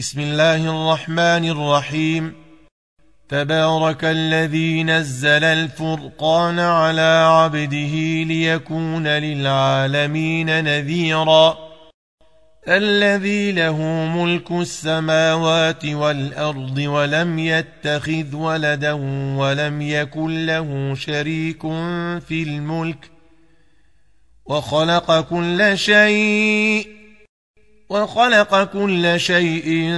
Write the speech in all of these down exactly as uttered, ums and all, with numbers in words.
بسم الله الرحمن الرحيم. تبارك الذي نزل الفرقان على عبده ليكون للعالمين نذيرا. الذي له ملك السماوات والأرض ولم يتخذ ولدا ولم يكن له شريك في الملك وخلق كل شيء وخلق كل شيء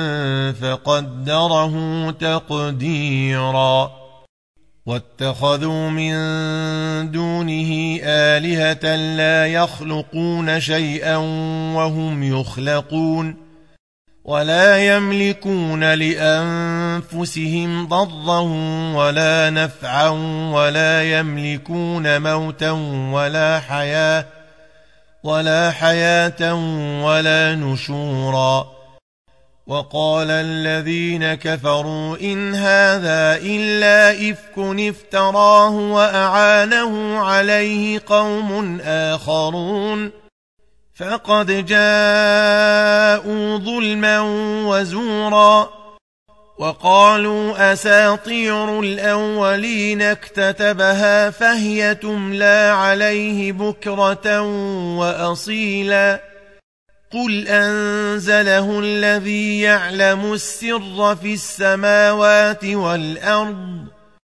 فقدره تقديرا. واتخذوا من دونه آلهة لا يخلقون شيئا وهم يخلقون ولا يملكون لأنفسهم ضرا ولا نفعا ولا يملكون موتا ولا حياة ولا حياة ولا نشورا. وقال الذين كفروا إن هذا إلا إفك افتراه وأعانه عليه قوم آخرون فقد جاءوا ظلما وزورا. وقالوا أساطير الأولين اكتتبها فهي تملى عليه بكرة وأصيلا. قل أنزله الذي يعلم السر في السماوات والأرض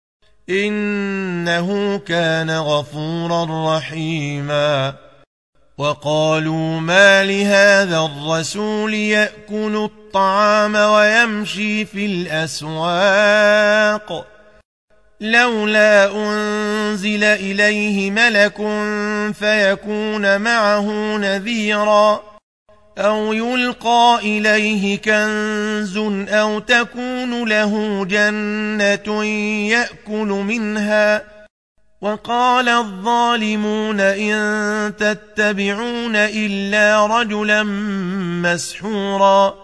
إنه كان غفورا رحيما. وقالوا ما لهذا الرسول يأكل الطعام ويمشي في الأسواق لولا أنزل إليه ملك فيكون معه نذيرا أو يلقى إليه كنز أو تكون له جنة يأكل منها. وقال الظالمون إن تتبعون إلا رجلا مسحورا.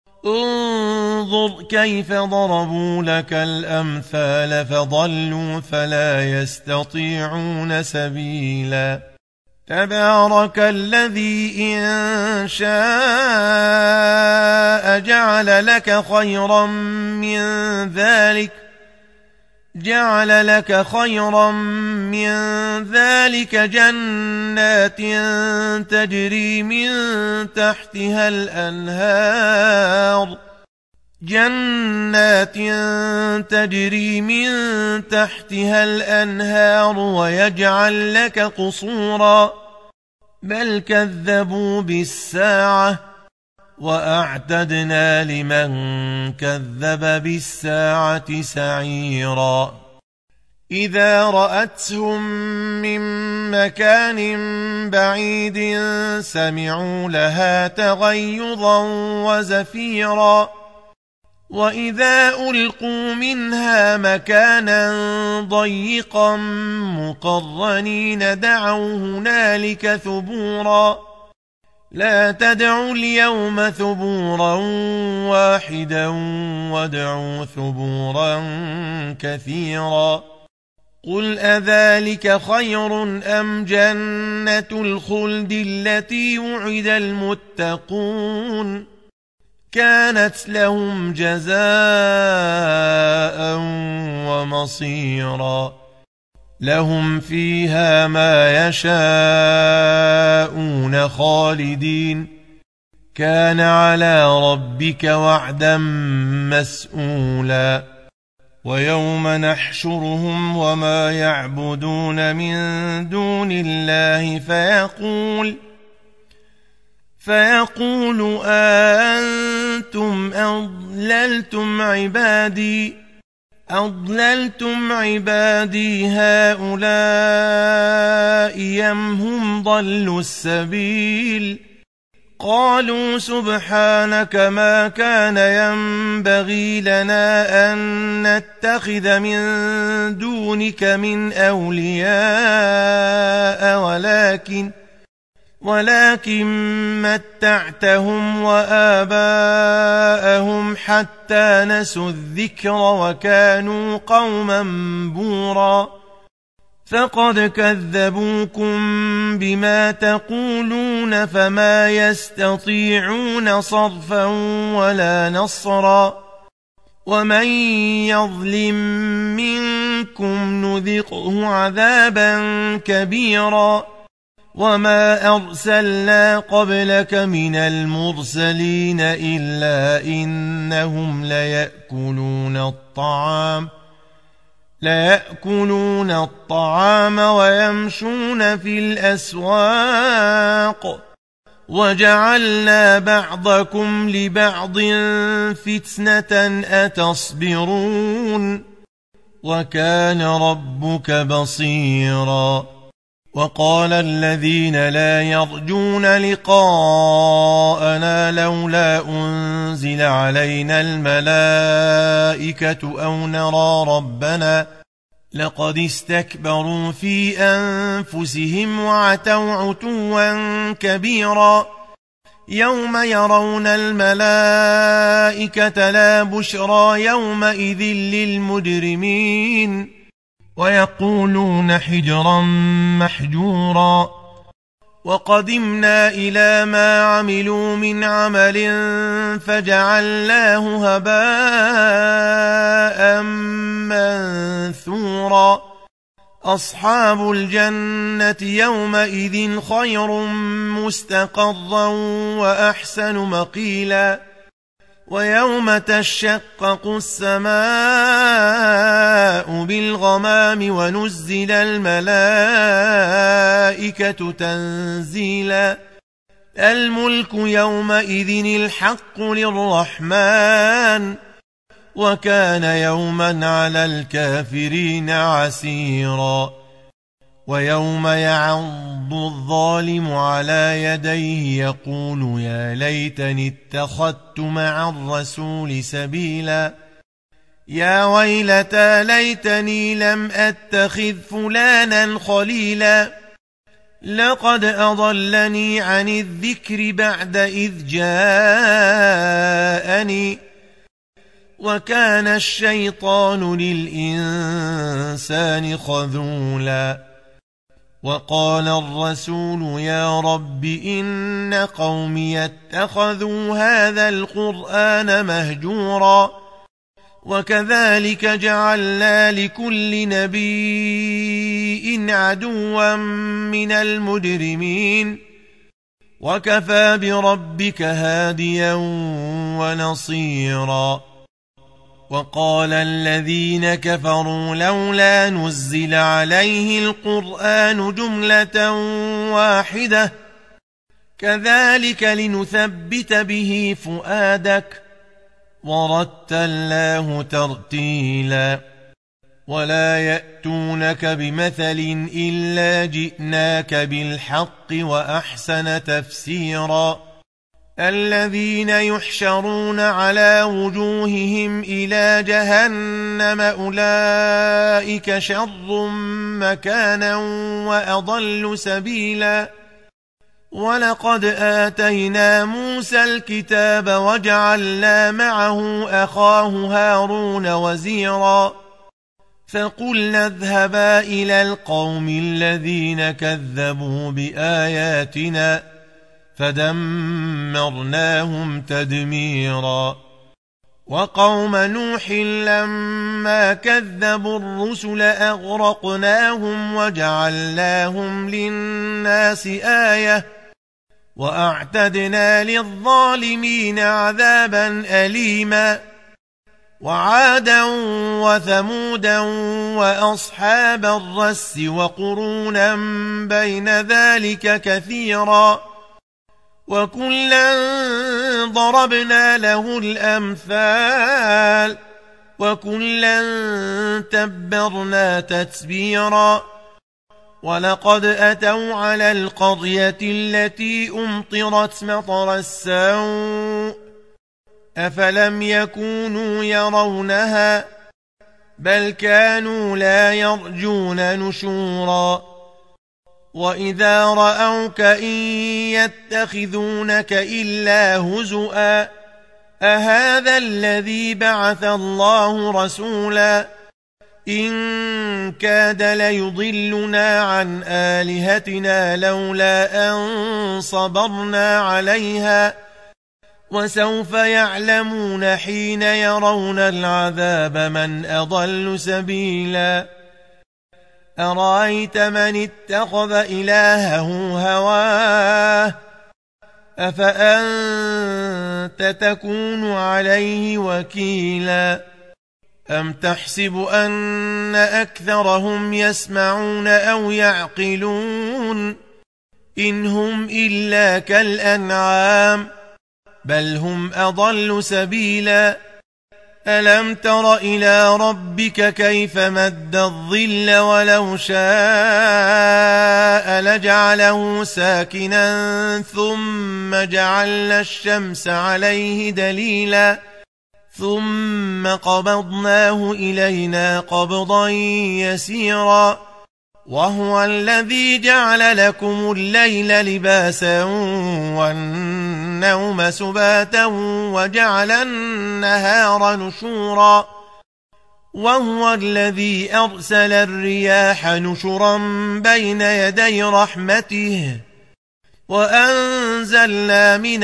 انظر كيف ضربوا لك الأمثال فضلوا فلا يستطيعون سبيلا. تبارك الذي إن شاء جعل لك خيرا من ذلك جعل لك خيرا من ذلك جنات تجري من تحتها الأنهار جنات تجري من تحتها الأنهار ويجعل لك قصورا. بل كذبوا بالساعة وأعتدنا لمن كذب بالساعة سعيرا. إذا رأتهم من مكان بعيد سمعوا لها تغيظا وزفيرا. وإذا ألقوا منها مكانا ضيقا مقرنين دعوا هنالك ثبورا. لا تدعوا اليوم ثبورا واحدا وادعوا ثبورا كثيرا. قل أذلك خير أم جنة الخلد التي وعد المتقون كانت لهم جزاء ومصيرا. لهم فيها ما يشاءون خالدين كان على ربك وعدا مسئولا. ويوم نحشرهم وما يعبدون من دون الله فيقول فيقول أأنتم أضللتم عبادي أضللتم عبادي هؤلاء أم هم ضلوا السبيل. قالوا سبحانك ما كان ينبغي لنا أن نتخذ من دونك من أولياء ولكن ولكن متعتهم وآباءهم حتى نسوا الذكر وكانوا قوما بورا. فقد كذبوكم بما تقولون فما يستطيعون صرفا ولا نصرا ومن يظلم منكم نذقه عذابا كبيرا وما أرسلنا قبلك من المرسلين إلا إنهم ليأكلون الطعام ليأكلون الطعام ويمشون في الأسواق وجعلنا بعضكم لبعض فتنة أتصبرون وكان ربك بصيرا وقال الذين لا يرجون لقاءنا لولا أنزل علينا الملائكة أو نرى ربنا لقد استكبروا في أنفسهم وعتوا عتوا كبيرا يوم يرون الملائكة لا بشرى يومئذ للمجرمين ويقولون حجرا محجورا وقدمنا إلى ما عملوا من عمل فجعلناه هباء منثورا أصحاب الجنة يومئذ خير مستقرا وأحسن مقيلا ويوم تشقق السماء بالغمام ونزل الملائكة تنزيلا الملك يومئذ الحق للرحمن وكان يوما على الكافرين عسيرا ويوم يعض الظالم على يديه يقول يا ليتني اتخذت مع الرسول سبيلا يا ويلتى ليتني لم أتخذ فلانا خليلا لقد أضلني عن الذكر بعد إذ جاءني وكان الشيطان للإنسان خذولا وقال الرسول يا رب إن قومي اتخذوا هذا القرآن مهجورا وكذلك جعلنا لكل نبي عدوا من المجرمين وكفى بربك هاديا ونصيرا وقال الذين كفروا لولا نزل عليه القرآن جملة واحدة كذلك لنثبت به فؤادك ورتلناه ترتيلا ولا يأتونك بمثل إلا جئناك بالحق وأحسن تفسيرا الذين يحشرون على وجوههم إلى جهنم أولئك شر مكانا وأضل سبيلا ولقد آتينا موسى الكتاب وجعلنا معه أخاه هارون وزيرا فقلنا اذهبا إلى القوم الذين كذبوا بآياتنا فدمرناهم تدميرا وقوم نوح لما كذبوا الرسل أغرقناهم وجعلناهم للناس آية وأعتدنا للظالمين عذابا أليما وعادا وثمودا وأصحاب الرس وقرونا بين ذلك كثيرا وكلا ضربنا له الأمثال وكلا تبرنا تتبيرا ولقد أتوا على القرية التي أمطرت مطر السوء أفلم يكونوا يرونها بل كانوا لا يرجون نشورا وإذا رأوك إن يتخذونك إلا هزؤا أهذا الذي بعث الله رسولا إن كاد ليضلنا عن آلهتنا لولا أن صبرنا عليها وسوف يعلمون حين يرون العذاب من أضل سبيلا أرأيت من اتخذ إلهه هواه أفأنت تكون عليه وكيلا أم تحسب أن أكثرهم يسمعون أو يعقلون إن هم إلا كالأنعام بل هم أضل سبيلا ألم تر إلى ربك كيف مد الظل ولو شاء لجعله ساكنا ثم جعلنا الشمس عليه دليلا ثم قبضناه إلينا قبضا يسيرا وهو الذي جعل لكم الليل لباسا والنوم سباتا وجعل النهار نشورا وهو الذي أرسل الرياح نشرا بين يدي رحمته وأنزلنا من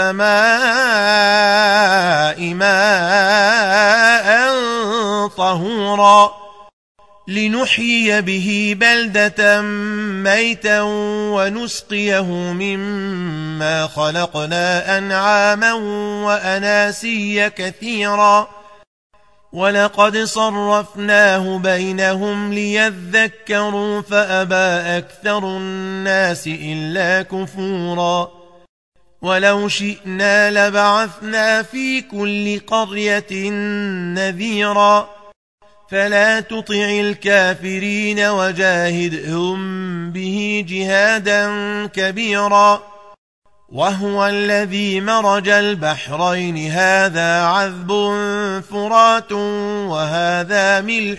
السماء ماء طهورا لنحيي به بلدة ميتا ونسقيه مما خلقنا أنعاما وأناسيا كثيرا ولقد صرفناه بينهم ليذكروا فأبى أكثر الناس إلا كفورا ولو شئنا لبعثنا في كل قرية نذيرا فلا تطع الكافرين وجاهدهم به جهادا كبيرا وهو الذي مرج البحرين هذا عذب فرات وهذا ملح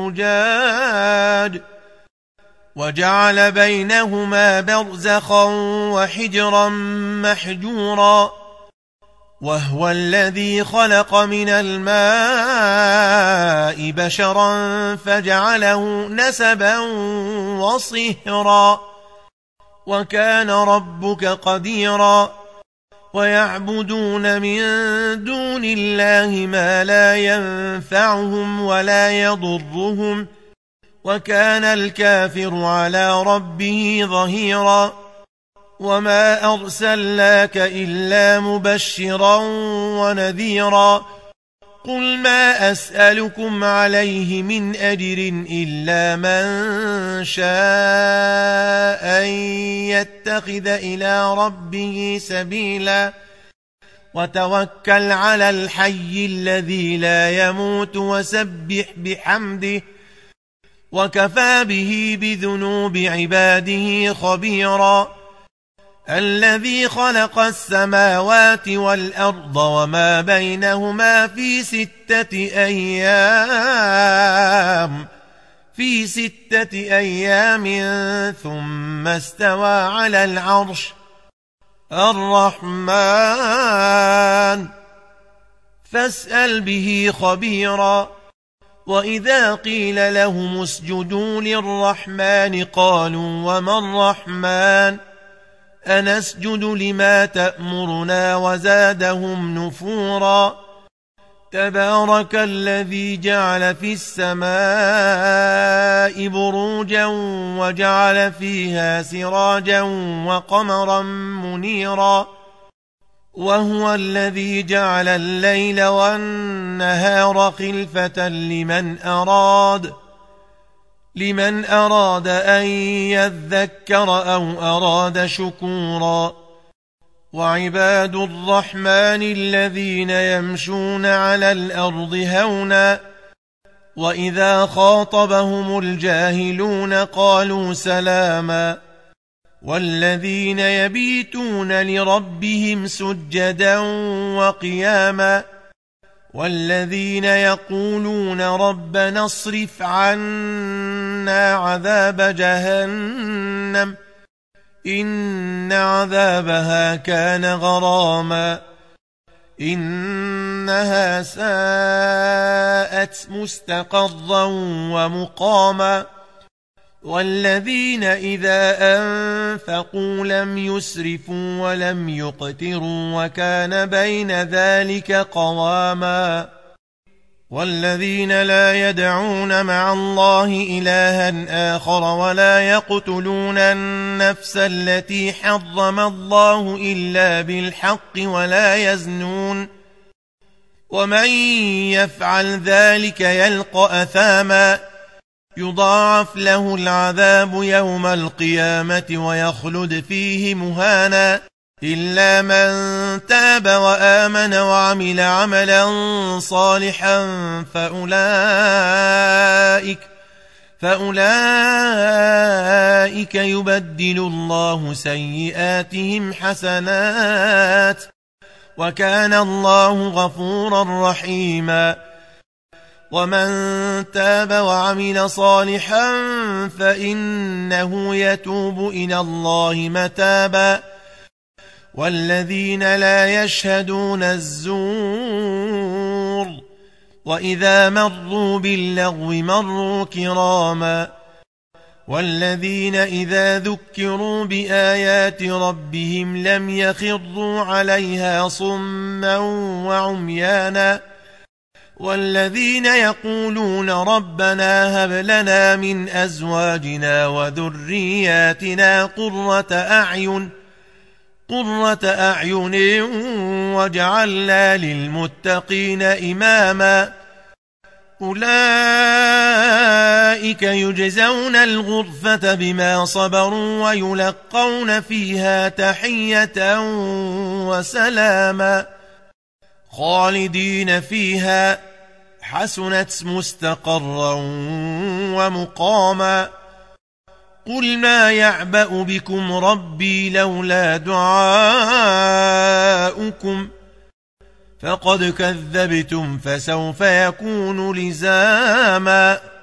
أجاج وجعل بينهما برزخا وحجرا محجورا وهو الذي خلق من الماء بشرا فجعله نسبا وصهرا وكان ربك قديرا ويعبدون من دون الله ما لا ينفعهم ولا يضرهم وكان الكافر على ربه ظهيرا وما أرسلناك إلا مبشرا ونذيرا قل ما أسألكم عليه من أجر إلا من شاء أن يتخذ إلى ربه سبيلا وتوكل على الحي الذي لا يموت وسبح بحمده وكفى به بذنوب عباده خبيرا الذي خلق السماوات والأرض وما بينهما في ستة أيام في ستة أيام ثم استوى على العرش الرحمن فاسأل به خبيرا وإذا قيل لهم اسجدوا للرحمن قالوا وما الرحمن أنسجد لما تأمرنا وزادهم نفورا تبارك الذي جعل في السماء بروجا وجعل فيها سراجا وقمرا منيرا وهو الذي جعل الليل والنهار خلفة لمن أراد لمن أراد أن يذكر أو أراد شكورا وعباد الرحمن الذين يمشون على الأرض هونا وإذا خاطبهم الجاهلون قالوا سلاما والذين يبيتون لربهم سجدا وقياما والذين يقولون ربنا اصرف عنا عذاب جهنم إن عذابها كان غراما إن إنها ساءت مستقرا ومقاما والذين إذا أنفقوا لم يسرفوا ولم يقتروا وكان بين ذلك قواما والذين لا يدعون مع الله إلها آخر ولا يقتلون النفس التي حرم الله إلا بالحق ولا يزنون ومن يفعل ذلك يلقى أثاما يضاعف له العذاب يوم القيامة ويخلد فيه مهانا إلا من تاب وآمن وعمل عملا صالحا فأولئك, فأولئك يبدل الله سيئاتهم حسنات وكان الله غفورا رحيما ومن تاب وعمل صالحا فإنه يتوب إلى الله متابا والذين لا يشهدون الزور وإذا مروا باللغو مروا كراما والذين إذا ذكروا بآيات ربهم لم يخروا عليها صما وعميانا والذين يقولون ربنا هب لنا من أزواجنا وذرياتنا قرة أعين قرة أعين وجعلنا للمتقين إماما أولئك يجزون الغرفة بما صبروا ويلقون فيها تحية وسلاما خالدين فيها حسنت مستقرا ومقاما قل ما يعبأ بكم ربي لولا دعاؤكم فقد كذبتم فسوف يكون لزاما